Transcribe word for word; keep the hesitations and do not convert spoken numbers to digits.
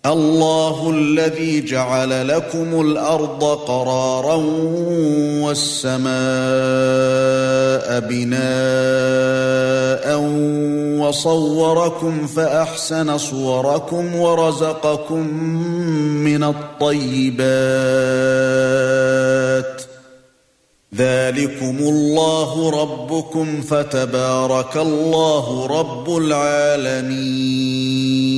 الله الذي جعل لكم الأرض قرارا والسماء بناء وصوركم فأحسن صوركم ورزقكم من الطيبات ذلكم الله ربكم فتبارك الله رب العالمين